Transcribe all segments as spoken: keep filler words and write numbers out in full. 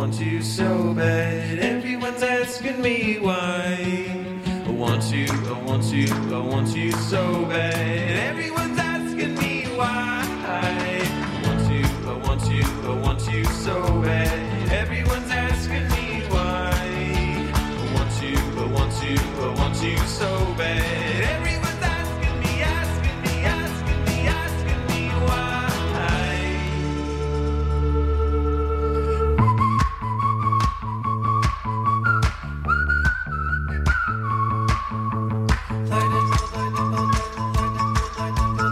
want you so bad. Everyone's asking me why. I want you, I want you, I want you so bad. Everyone's asking me why. I want you, I want you, I want you so bad. Everyone's asking me why. I want you, I want you, I want you so bad. Everyone's asking me, asking me, asking me, asking me why. Light it, light it, light it, light it, light it.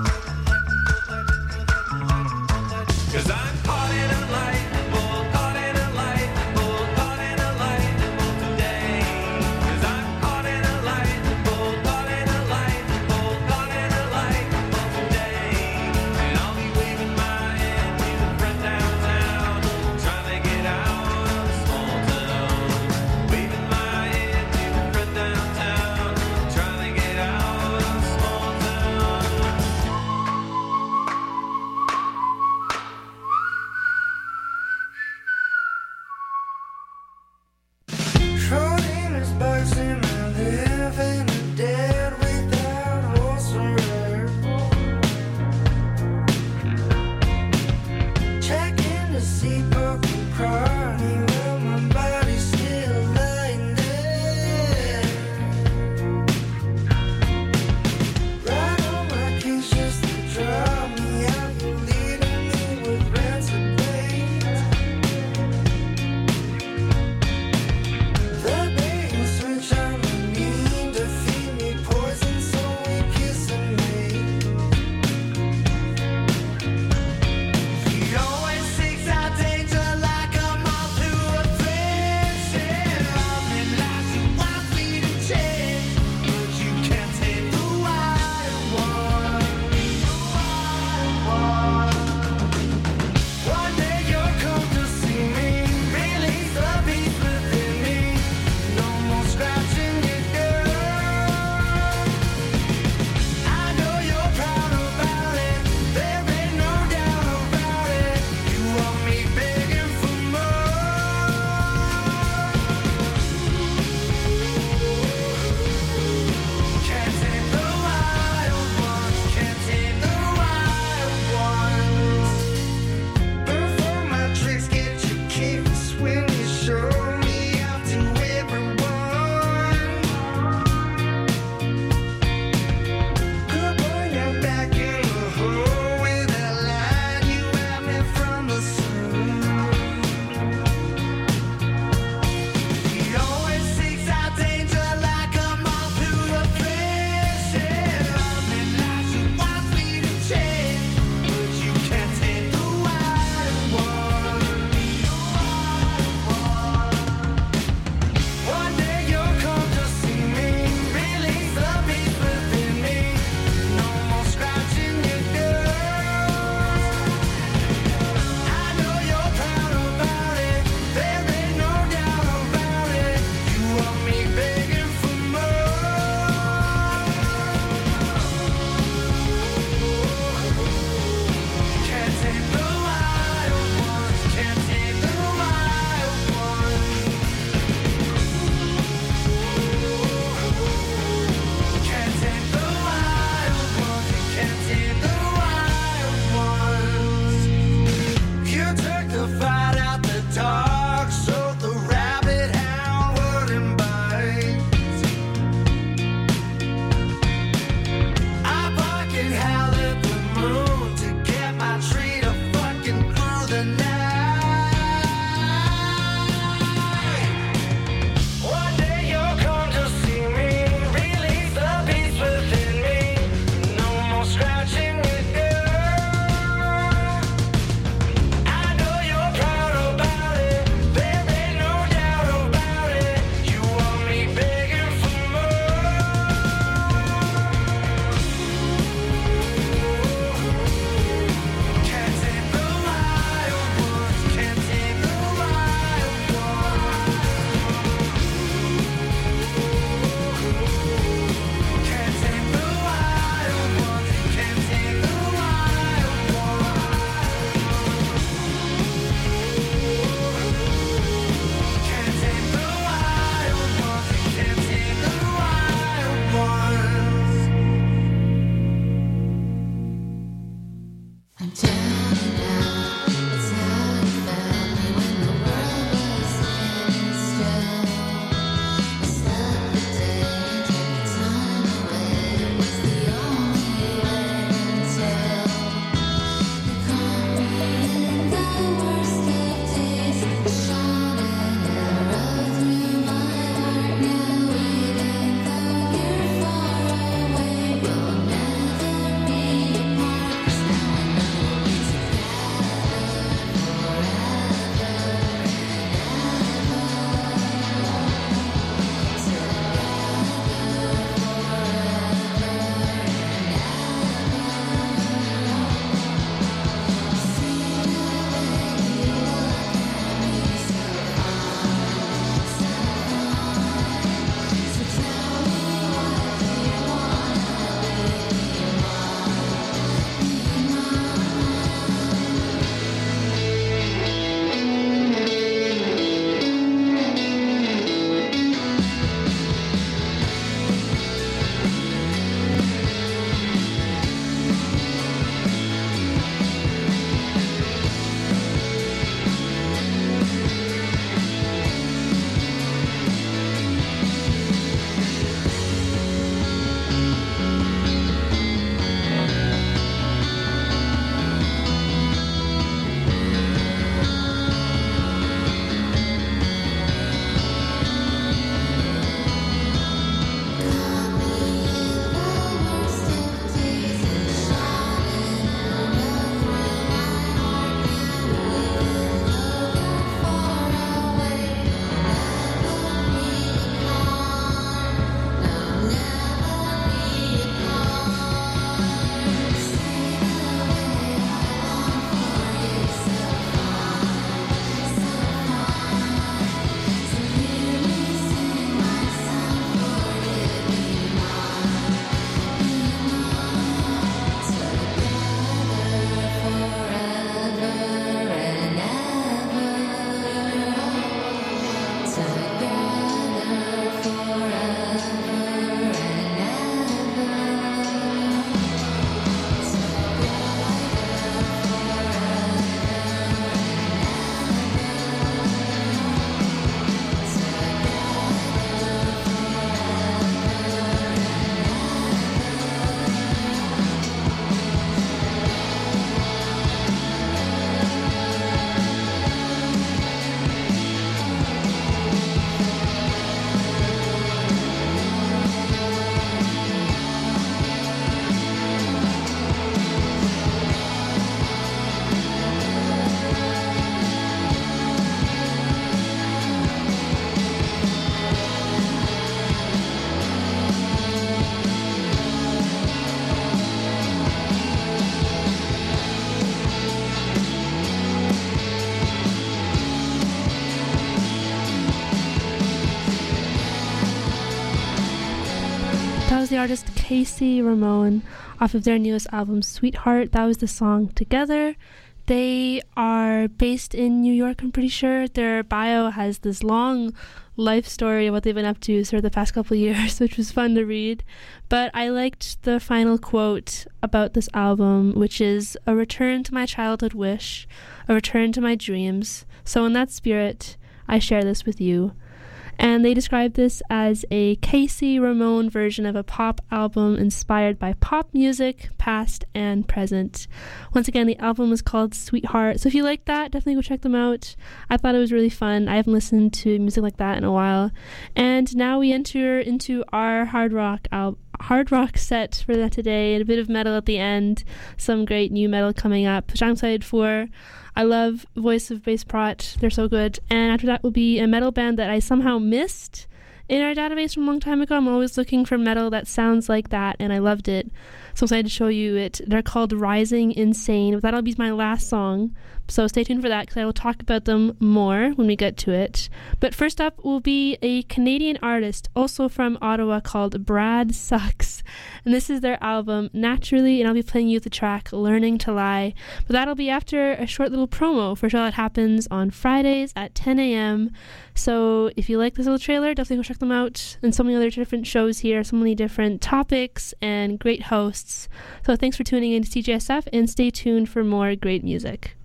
was the artist Casey Ramone off of their newest album, Sweetheart. That was the song Together. They are based in New York, I'm pretty sure. Their bio has this long life story of what they've been up to for the past couple of years, which was fun to read. But I liked the final quote about this album, which is, "A return to my childhood wish, a return to my dreams. So in that spirit, I share this with you." And they describe this as a Casey Ramone version of a pop album inspired by pop music, past and present. Once again, the album is called Sweetheart. So if you like that, definitely go check them out. I thought it was really fun. I haven't listened to music like that in a while. And now we enter into our hard rock album. Hard rock set for that today, and a bit of metal at the end. Some great new metal coming up, which I'm excited for. I love Voice of Bass Prot. They're so good. And after that will be a metal band that I somehow missed in our database from a long time ago. I'm always looking for metal that sounds like that, and I loved it. So I'm excited to show you it. They're called Rising Insane. But that'll be my last song. So stay tuned for that, because I will talk about them more when we get to it. But first up will be a Canadian artist, also from Ottawa, called Brad Sucks. And this is their album, Naturally, and I'll be playing you the track, Learning to Lie. But that'll be after a short little promo for a show that happens on Fridays at ten a.m. So if you like this little trailer, definitely go check them out. And so many other different shows here, so many different topics and great hosts. So thanks for tuning in to C J S F, and stay tuned for more great music.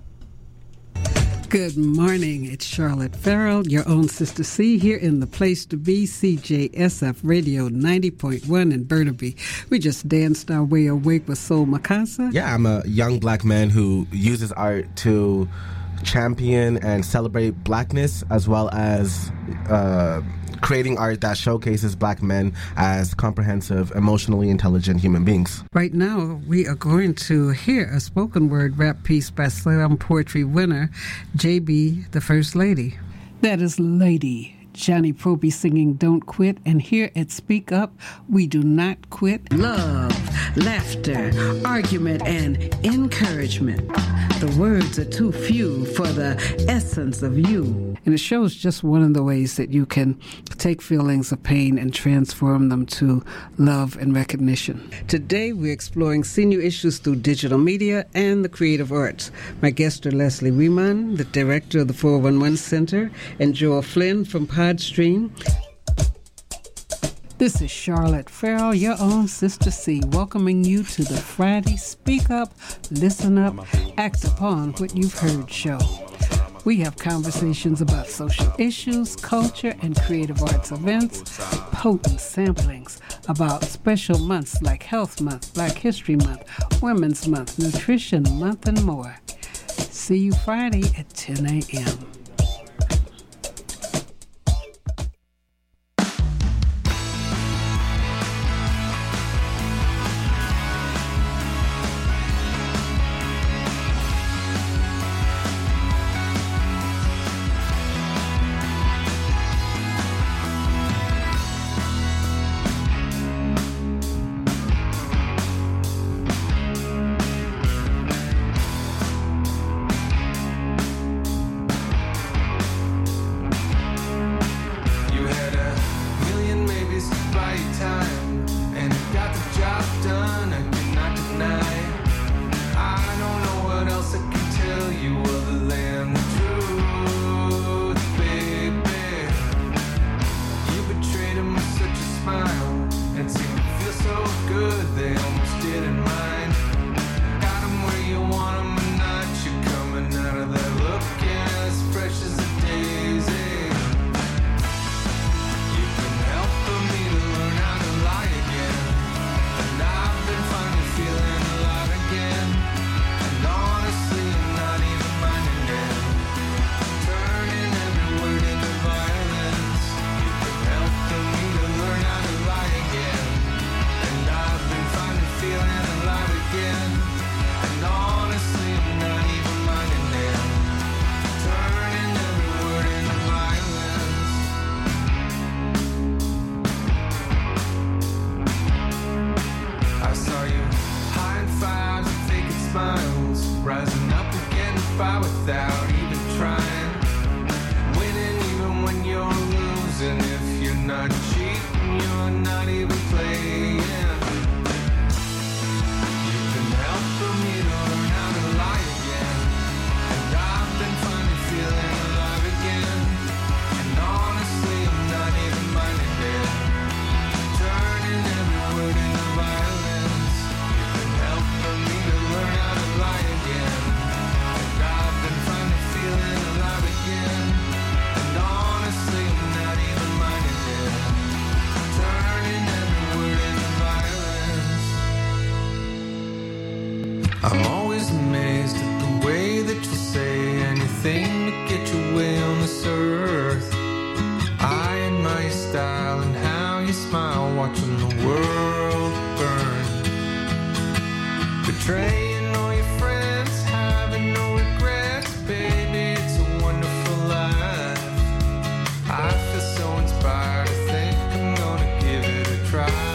Good morning. It's Charlotte Farrell, your own Sister C, here in the place to be, C J S F Radio ninety point one in Burnaby. We just danced our way awake with Soul Makasa. Yeah, I'm a young black man who uses art to champion and celebrate blackness, as well as uh, creating art that showcases black men as comprehensive, emotionally intelligent human beings. Right now, we are going to hear a spoken word rap piece by Slam Poetry winner J B, the First Lady. That is Lady Johnny Proby singing Don't Quit, and here at Speak Up, we do not quit. Love, laughter, argument, and encouragement. The words are too few for the essence of you. And it shows just one of the ways that you can take feelings of pain and transform them to love and recognition. Today, we're exploring senior issues through digital media and the creative arts. My guests are Leslie Riemann, the director of the four one one Center, and Joel Flynn from Podstream. This is Charlotte Farrell, your own Sister C, welcoming you to the Friday Speak Up, Listen Up, Act Upon What You've Heard show. We have conversations about social issues, culture, and creative arts events, potent samplings about special months like Health Month, Black History Month, Women's Month, Nutrition Month, and more. See you Friday at ten a.m. not cheating, you're not even playing. anything to get your way on this earth. I admire your style and how you smile, watching the world burn. Betraying all your friends, having no regrets, baby, it's a wonderful life. I feel so inspired, I think I'm gonna give it a try.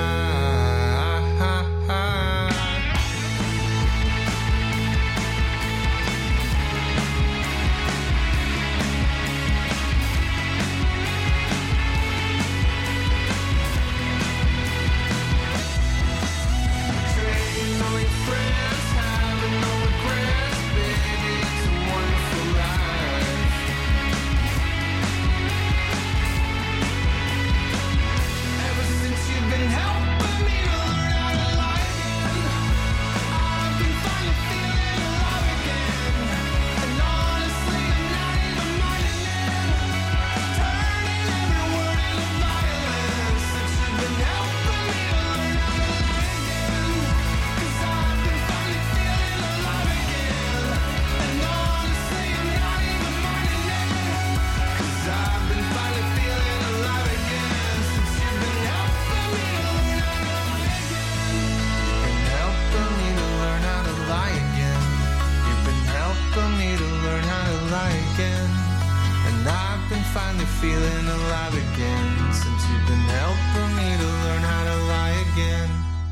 Feeling alive again since you've been helping me to learn how to lie again.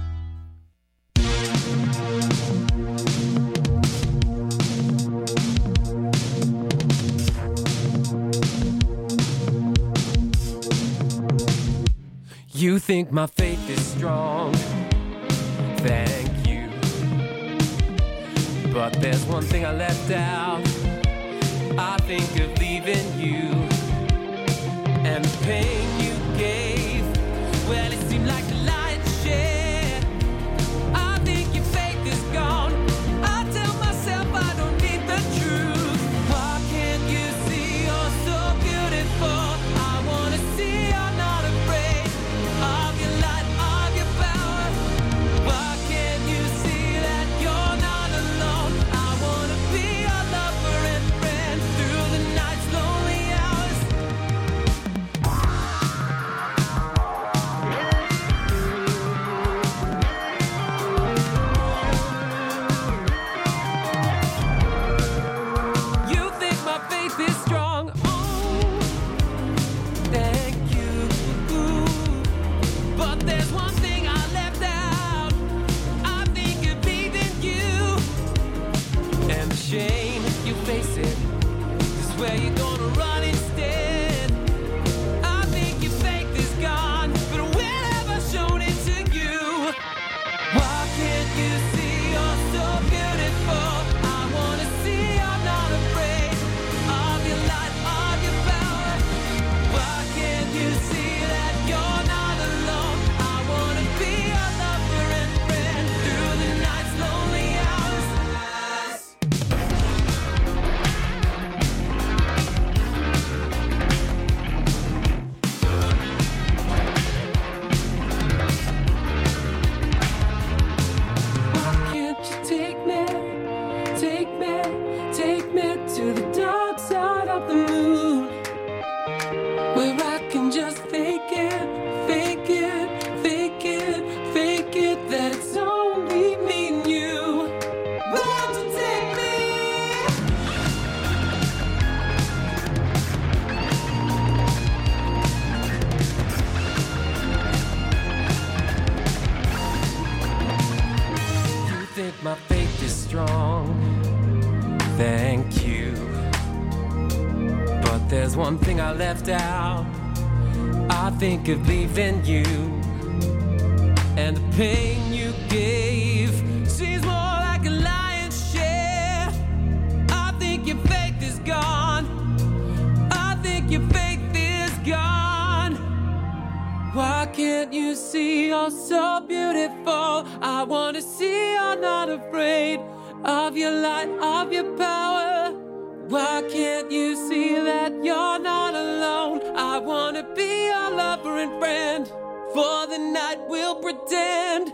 You think my faith is strong, thank you. But there's one thing I left out. I think of leaving you. And the pain you gave, well, it seemed like the lion's share. I think your faith is gone. I tell myself I don't need the truth. Why can't you see you're so beautiful? I wanna see you're not afraid of your light, of your power. Why can't you see that you're not alone? I wanna be your lover and friend through the night's lonely hours. Where you gonna run instead? I think your faith is gone, but when have I shown it to you? Why can't you see you're so beautiful? I wanna see you're not afraid of your light, of your power. Why can't you see that you're not alone? I wanna be your lover and friend through the night's lonely hours. My faith is strong, thank you. But there's one thing I left out. I think of leaving you. And the pain you gave seems more like a lion's share. I think your faith is gone. I think your faith is gone. Why can't you see you're so beautiful? I wanna see you're not afraid of your light, of your power. Why can't you see that you're not alone? I wanna be your lover and friend. For the night we'll pretend.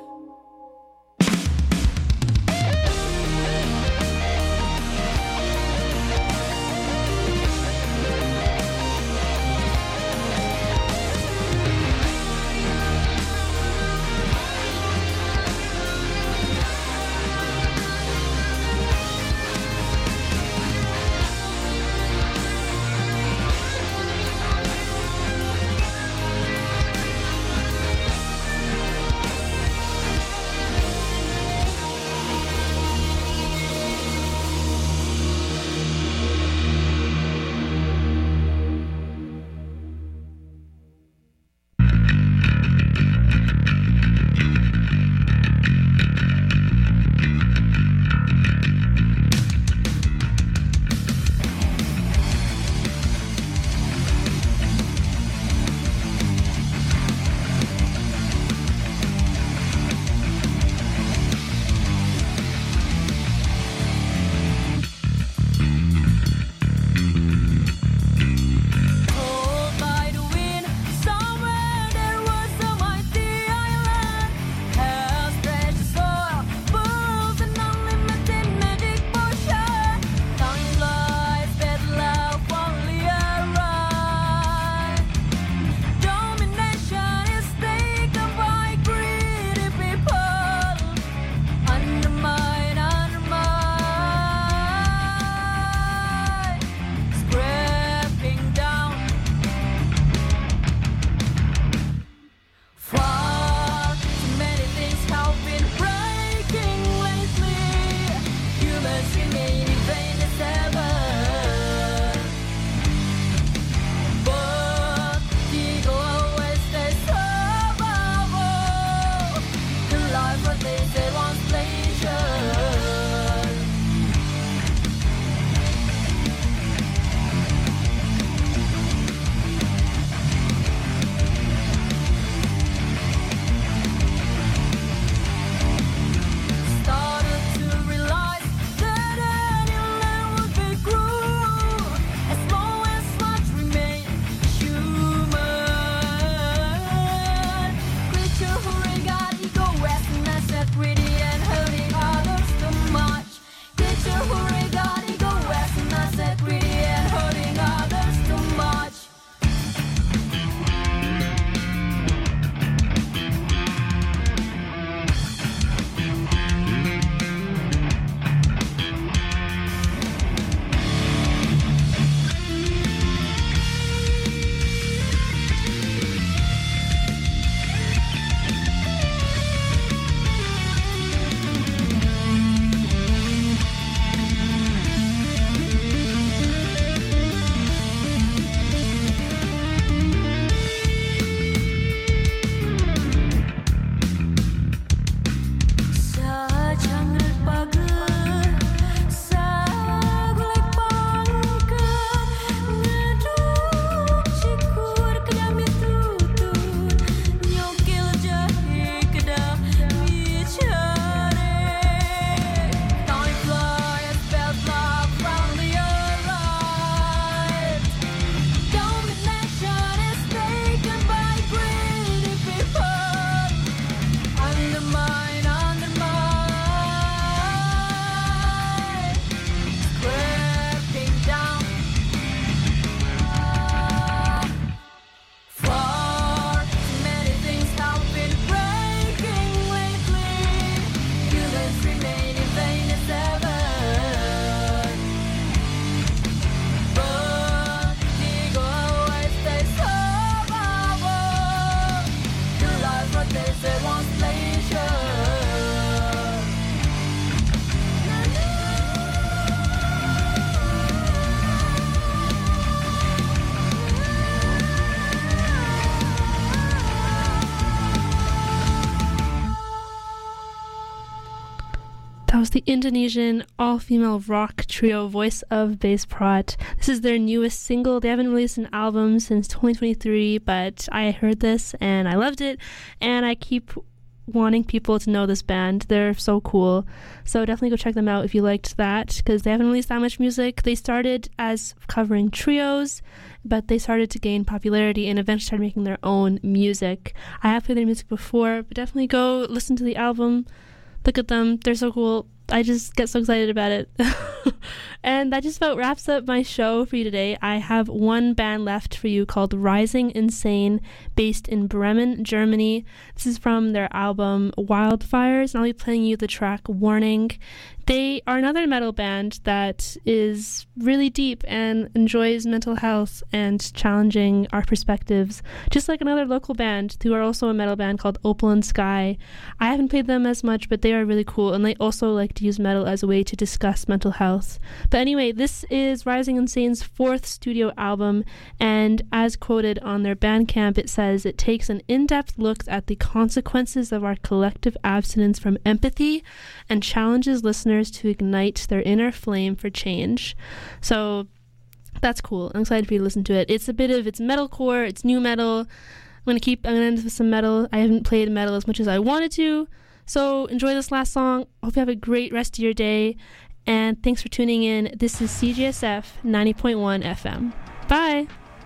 the Indonesian all-female rock trio Voice of Bass Prot. This is their newest single. They haven't released an album since twenty twenty-three, but I heard this and I loved it, and I keep wanting people to know this band. They're so cool. So definitely go check them out if you liked that, because they haven't released that much music. They started as covering trios, but they started to gain popularity and eventually started making their own music. I have played their music before, but definitely go listen to the album. Look at them. They're so cool. I just get so excited about it. And that just about wraps up my show for you today. I have one band left for you called Rising Insane, based in Bremen, Germany. This is from their album Wildfires, and I'll be playing you the track Warning. They are another metal band that is really deep and enjoys mental health and challenging our perspectives, just like another local band who are also a metal band called Opal and Sky. I haven't played them as much, but they are really cool, and they also like to use metal as a way to discuss mental health. But anyway, this is Rising Insane's fourth studio album, and as quoted on their Bandcamp, it says it takes an in-depth look at the consequences of our collective abstinence from empathy and challenges listeners to ignite their inner flame for change. So that's cool. I'm excited for you to listen to it. It's a bit of, it's metalcore, it's new metal. I'm gonna keep, I'm gonna end with some metal. I haven't played metal as much as I wanted to, so enjoy this last song. Hope you have a great rest of your day, and thanks for tuning in. This is C J S F ninety point one F M. Bye.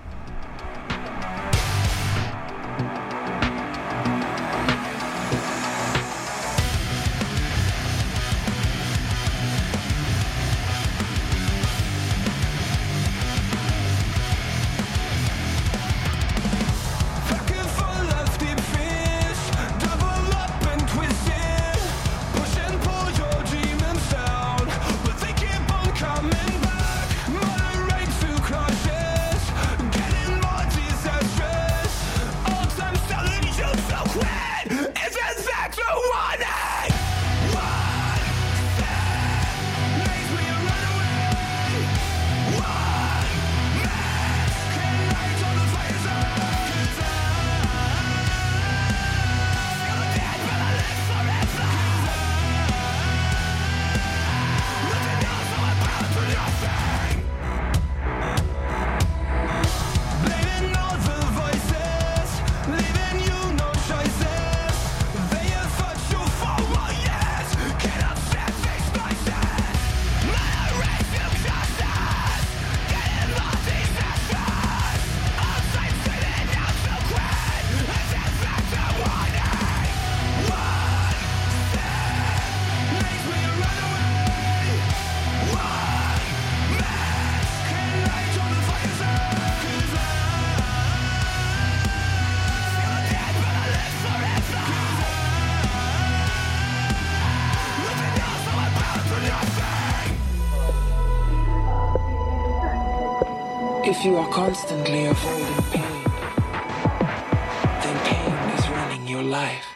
If you are constantly avoiding pain, then pain is running your life.